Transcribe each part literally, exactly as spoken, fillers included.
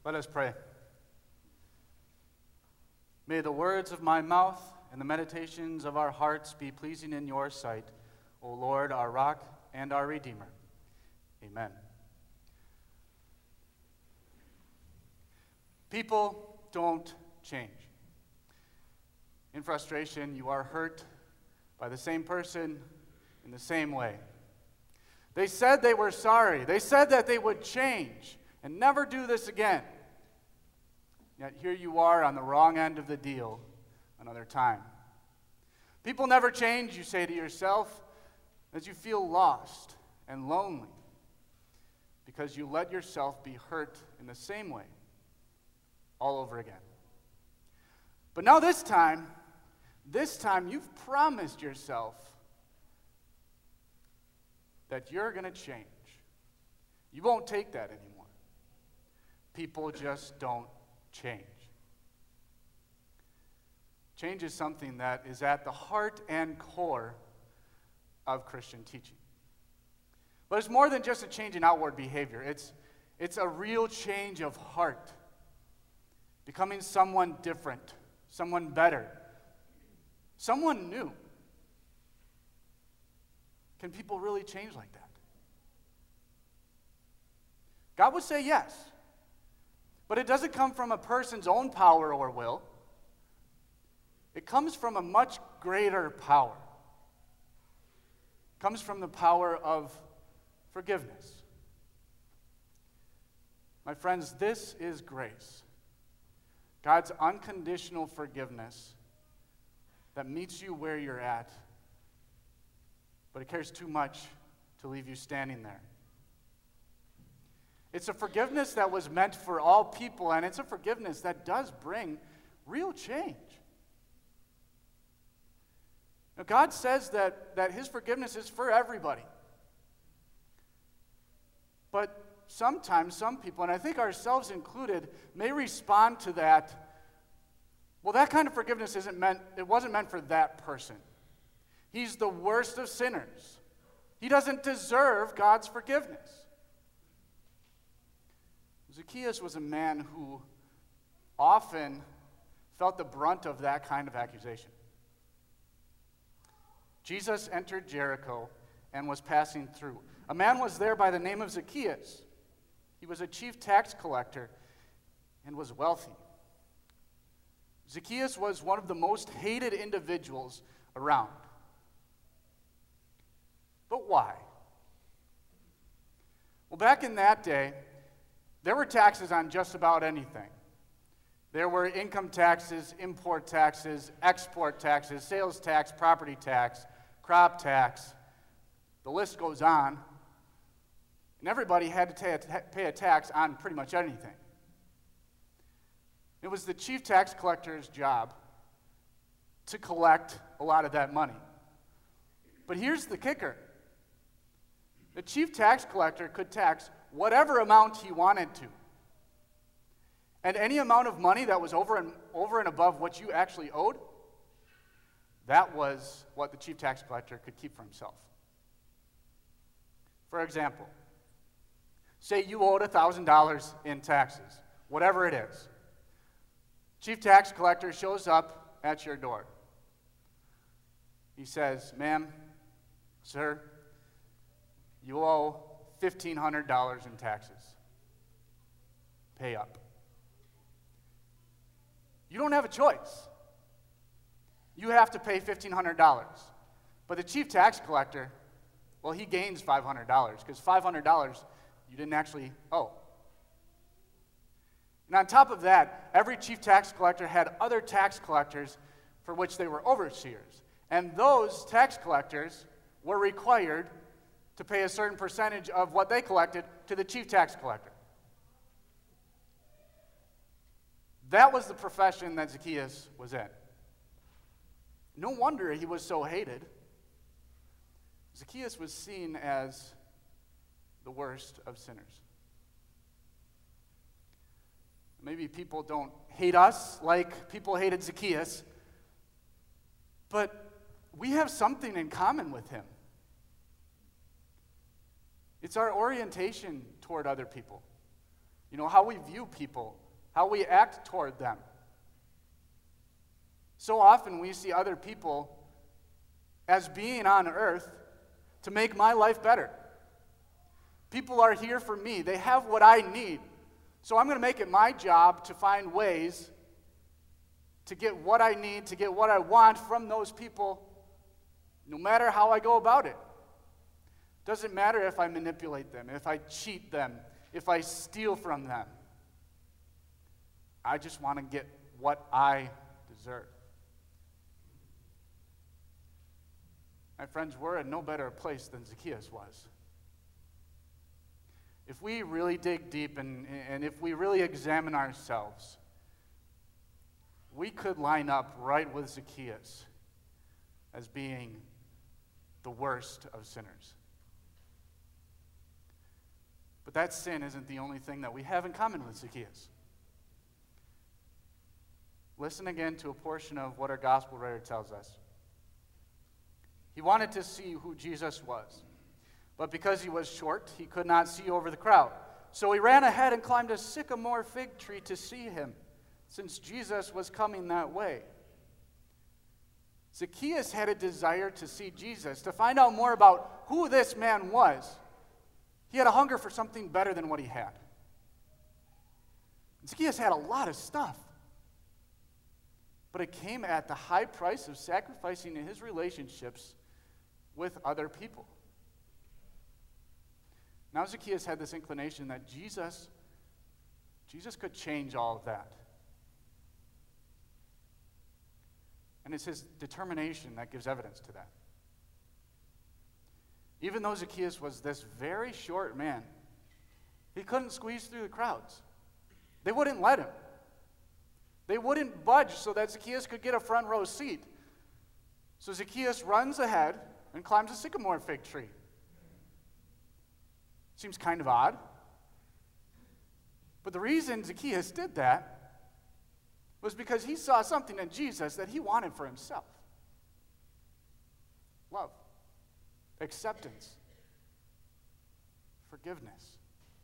Let us pray. May the words of my mouth and the meditations of our hearts be pleasing in your sight, O Lord, our rock and our Redeemer. Amen. People don't change. In frustration, you are hurt by the same person in the same way. They said they were sorry. They said that they would change and never do this again. Yet here you are on the wrong end of the deal another time. People never change, you say to yourself, as you feel lost and lonely because you let yourself be hurt in the same way all over again. But now this time, this time you've promised yourself that you're going to change. You won't take that anymore. People just don't change. Change is something that is at the heart and core of Christian teaching. But it's more than just a change in outward behavior. It's, it's a real change of heart. Becoming someone different, someone better, someone new. Can people really change like that? God would say yes. But it doesn't come from a person's own power or will. It comes from a much greater power. It comes from the power of forgiveness. My friends, this is grace. God's unconditional forgiveness that meets you where you're at, but it cares too much to leave you standing there. It's a forgiveness that was meant for all people, and it's a forgiveness that does bring real change. Now, God says that, that his forgiveness is for everybody. But sometimes some people, and I think ourselves included, may respond to that, well, that kind of forgiveness isn't meant, it wasn't meant for that person. He's the worst of sinners. He doesn't deserve God's forgiveness. Zacchaeus was a man who often felt the brunt of that kind of accusation. Jesus entered Jericho and was passing through. A man was there by the name of Zacchaeus. He was a chief tax collector and was wealthy. Zacchaeus was one of the most hated individuals around. But why? Well, back in that day, there were taxes on just about anything. There were income taxes, import taxes, export taxes, sales tax, property tax, crop tax. The list goes on. And everybody had to pay a tax on pretty much anything. It was the chief tax collector's job to collect a lot of that money. But here's the kicker. The chief tax collector could tax whatever amount he wanted to. And any amount of money that was over and, over and above what you actually owed, that was what the chief tax collector could keep for himself. For example, say you owed one thousand dollars in taxes, whatever it is. Chief tax collector shows up at your door. He says, ma'am, sir, you owe fifteen hundred dollars in taxes. Pay up. You don't have a choice. You have to pay fifteen hundred dollars. But the chief tax collector, well, he gains five hundred dollars because five hundred dollars you didn't actually owe. And on top of that, every chief tax collector had other tax collectors for which they were overseers. And those tax collectors were required to pay a certain percentage of what they collected to the chief tax collector. That was the profession that Zacchaeus was in. No wonder he was so hated. Zacchaeus was seen as the worst of sinners. Maybe people don't hate us like people hated Zacchaeus, but we have something in common with him. It's our orientation toward other people. You know, how we view people, how we act toward them. So often we see other people as being on earth to make my life better. People are here for me. They have what I need. So I'm going to make it my job to find ways to get what I need, to get what I want from those people, no matter how I go about it. Doesn't matter if I manipulate them, if I cheat them, if I steal from them. I just want to get what I deserve. My friends, we're in no better place than Zacchaeus was. If we really dig deep and, and if we really examine ourselves, we could line up right with Zacchaeus as being the worst of sinners. But that sin isn't the only thing that we have in common with Zacchaeus. Listen again to a portion of what our gospel writer tells us. He wanted to see who Jesus was, but because he was short, he could not see over the crowd. So he ran ahead and climbed a sycamore fig tree to see him, since Jesus was coming that way. Zacchaeus had a desire to see Jesus, to find out more about who this man was. He had a hunger for something better than what he had. Zacchaeus had a lot of stuff, but it came at the high price of sacrificing his relationships with other people. Now Zacchaeus had this inclination that Jesus, Jesus could change all of that. And it's his determination that gives evidence to that. Even though Zacchaeus was this very short man, he couldn't squeeze through the crowds. They wouldn't let him. They wouldn't budge so that Zacchaeus could get a front row seat. So Zacchaeus runs ahead and climbs a sycamore fig tree. Seems kind of odd. But the reason Zacchaeus did that was because he saw something in Jesus that he wanted for himself. Love, acceptance, forgiveness.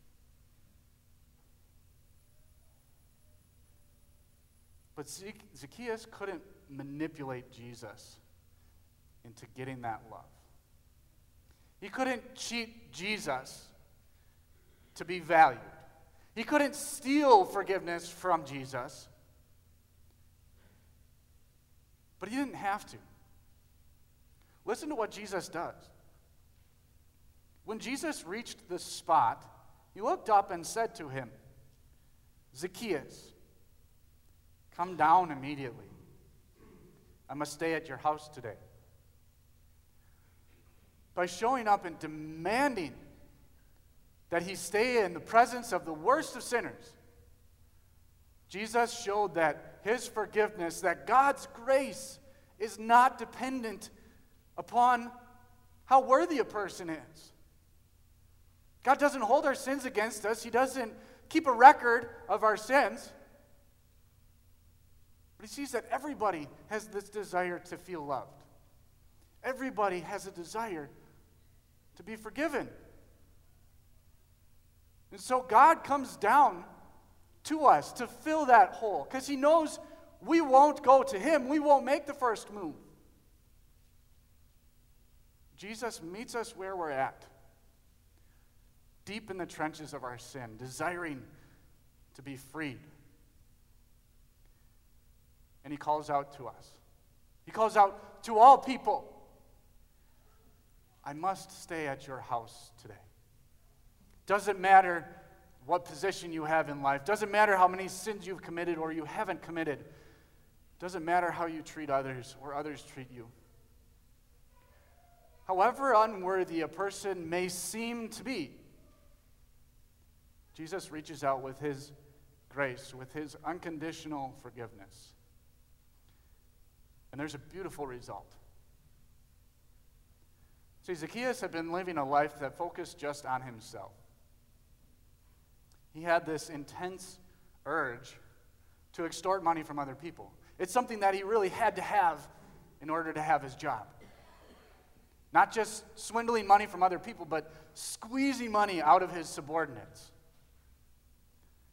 But Zacchaeus couldn't manipulate Jesus into getting that love. He couldn't cheat Jesus to be valued. He couldn't steal forgiveness from Jesus. But he didn't have to. Listen to what Jesus does. When Jesus reached the spot, he looked up and said to him, "Zacchaeus, come down immediately. I must stay at your house today." By showing up and demanding that he stay in the presence of the worst of sinners, Jesus showed that his forgiveness, that God's grace is not dependent upon how worthy a person is. God doesn't hold our sins against us. He doesn't keep a record of our sins. But he sees that everybody has this desire to feel loved. Everybody has a desire to be forgiven. And so God comes down to us to fill that hole, because he knows we won't go to him. We won't make the first move. Jesus meets us where we're at, deep in the trenches of our sin, desiring to be freed. And he calls out to us. He calls out to all people, "I must stay at your house today." Doesn't matter what position you have in life. Doesn't matter how many sins you've committed or you haven't committed. Doesn't matter how you treat others or others treat you. However unworthy a person may seem to be, Jesus reaches out with his grace, with his unconditional forgiveness. And there's a beautiful result. See, Zacchaeus had been living a life that focused just on himself. He had this intense urge to extort money from other people. It's something that he really had to have in order to have his job. Not just swindling money from other people, but squeezing money out of his subordinates.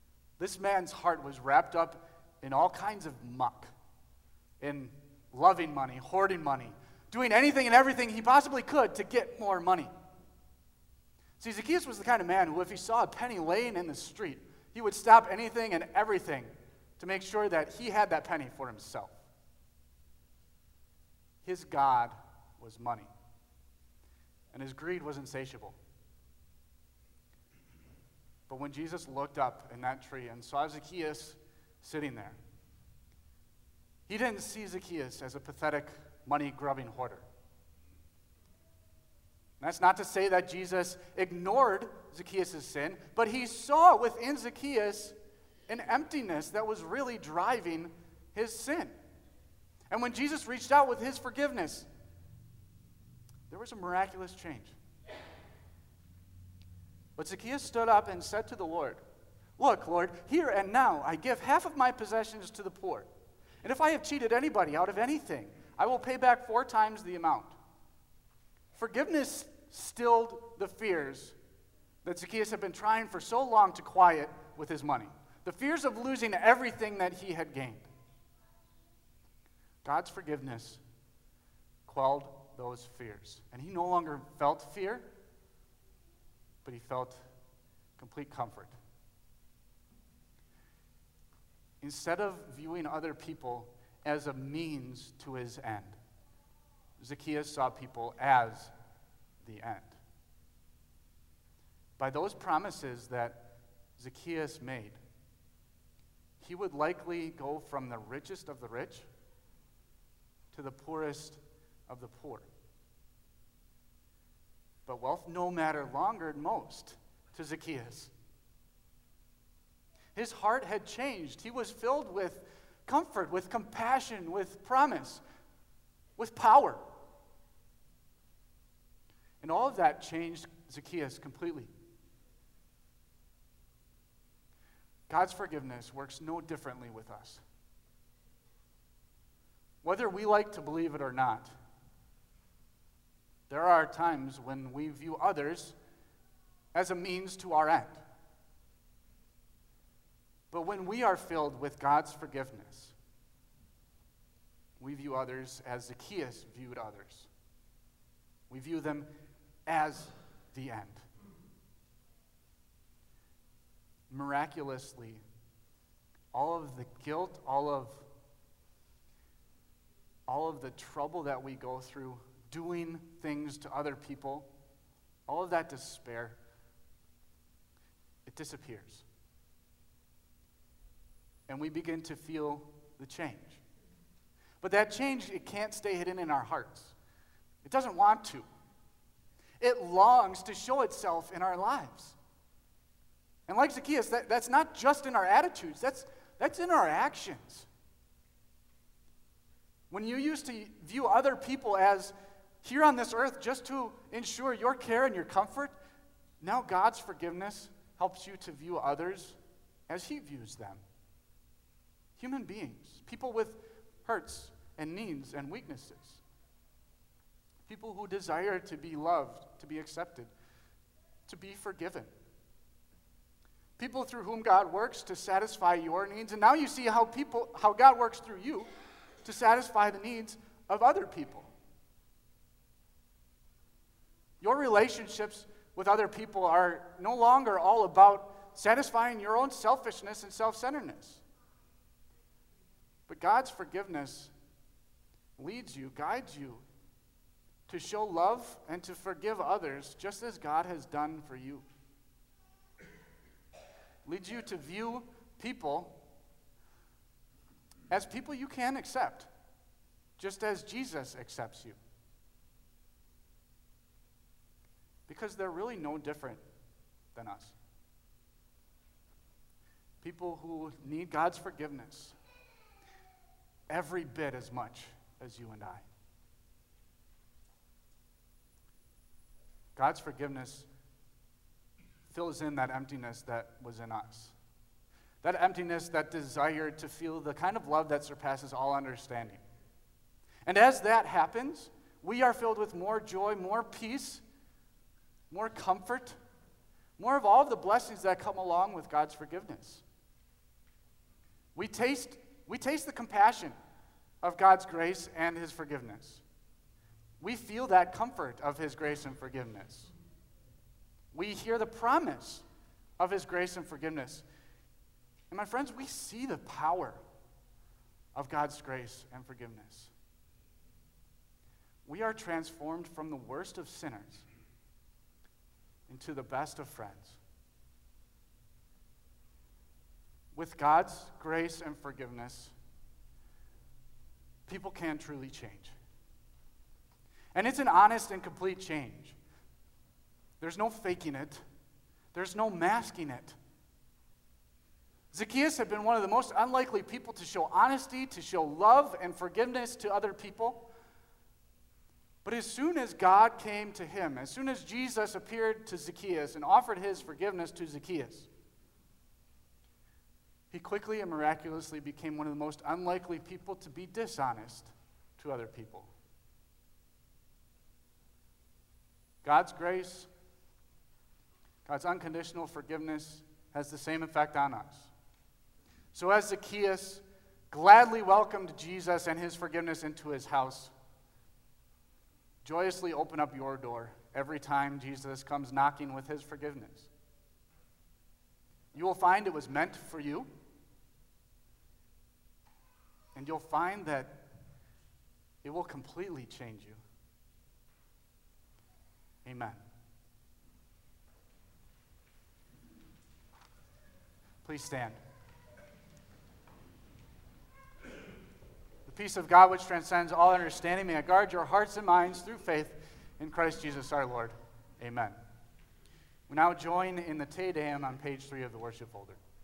This man's heart was wrapped up in all kinds of muck, in loving money, hoarding money, doing anything and everything he possibly could to get more money. See, Zacchaeus was the kind of man who, if he saw a penny laying in the street, he would stop anything and everything to make sure that he had that penny for himself. His God was money, and his greed was insatiable. But when Jesus looked up in that tree and saw Zacchaeus sitting there, he didn't see Zacchaeus as a pathetic, money-grubbing hoarder. And that's not to say that Jesus ignored Zacchaeus' sin, but he saw within Zacchaeus an emptiness that was really driving his sin. And when Jesus reached out with his forgiveness, there was a miraculous change. But Zacchaeus stood up and said to the Lord, "Look, Lord, here and now I give half of my possessions to the poor. And if I have cheated anybody out of anything, I will pay back four times the amount." Forgiveness stilled the fears that Zacchaeus had been trying for so long to quiet with his money. The fears of losing everything that he had gained. God's forgiveness quelled those fears. And he no longer felt fear, but he felt complete comfort. Instead of viewing other people as a means to his end, Zacchaeus saw people as the end. By those promises that Zacchaeus made, he would likely go from the richest of the rich to the poorest of the poor. But wealth no mattered longer most to Zacchaeus. His heart had changed. He was filled with comfort, with compassion, with promise, with power. And all of that changed Zacchaeus completely. God's forgiveness works no differently with us. Whether we like to believe it or not, there are times when we view others as a means to our end. But when we are filled with God's forgiveness, we view others as Zacchaeus viewed others. We view them as the end. Miraculously, all of the guilt, all of all of the trouble that we go through doing things to other people, all of that despair, it disappears. And we begin to feel the change. But that change, it can't stay hidden in our hearts. It doesn't want to. It longs to show itself in our lives. And like Zacchaeus, that, that's not just in our attitudes, that's, that's in our actions. When you used to view other people as here on this earth just to ensure your care and your comfort, now God's forgiveness helps you to view others as he views them. Human beings, people with hurts and needs and weaknesses. People who desire to be loved, to be accepted, to be forgiven. People through whom God works to satisfy your needs. And now you see how people, how God works through you to satisfy the needs of other people. Your relationships with other people are no longer all about satisfying your own selfishness and self-centeredness. But God's forgiveness leads you, guides you to show love and to forgive others just as God has done for you. Leads you to view people as people you can accept, just as Jesus accepts you. Because they're really no different than us. People who need God's forgiveness every bit as much as you and I. God's forgiveness fills in that emptiness that was in us. That emptiness that desired to feel the kind of love that surpasses all understanding. And as that happens, we are filled with more joy, more peace, more comfort, more of all of the blessings that come along with God's forgiveness. We taste, we taste the compassion of God's grace and his forgiveness. We feel that comfort of his grace and forgiveness. We hear the promise of his grace and forgiveness. And my friends, we see the power of God's grace and forgiveness. We are transformed from the worst of sinners into the best of friends. With God's grace and forgiveness, people can truly change. And it's an honest and complete change. There's no faking it. There's no masking it. Zacchaeus had been one of the most unlikely people to show honesty, to show love and forgiveness to other people. But as soon as God came to him, as soon as Jesus appeared to Zacchaeus and offered his forgiveness to Zacchaeus, he quickly and miraculously became one of the most unlikely people to be dishonest to other people. God's grace, God's unconditional forgiveness has the same effect on us. So as Zacchaeus gladly welcomed Jesus and his forgiveness into his house, joyously open up your door every time Jesus comes knocking with his forgiveness. You will find it was meant for you, and you'll find that it will completely change you. Amen. Please stand. The peace of God which transcends all understanding may guard your hearts and minds through faith in Christ Jesus our Lord. Amen. We now join in the Te Deum on page three of the worship folder.